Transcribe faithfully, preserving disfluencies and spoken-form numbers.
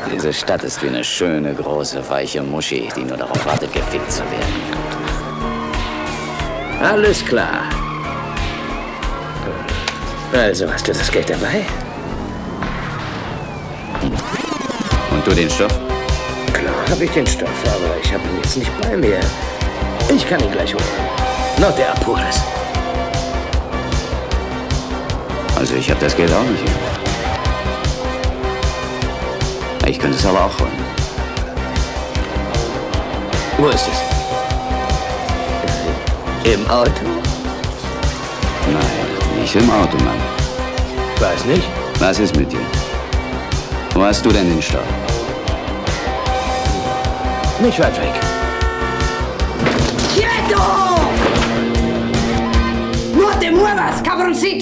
Diese Stadt ist wie eine schöne, große, weiche Muschi, die nur darauf wartet, gefickt zu werden. Alles klar. Also, hast du das Geld dabei? Und du den Stoff? Klar habe ich den Stoff, aber ich habe ihn jetzt nicht bei mir. Ich kann ihn gleich holen. Not der Apules. Also ich habe das Geld auch nicht hier. Ich könnte es aber auch holen. Wo ist es? Im Auto? Nein, nicht im Auto, Mann. Weiß nicht. Was ist mit dir? Wo hast du denn den Stoff? Nicht weit weg. ¡Quieto! ¡No te muevas, cabroncito!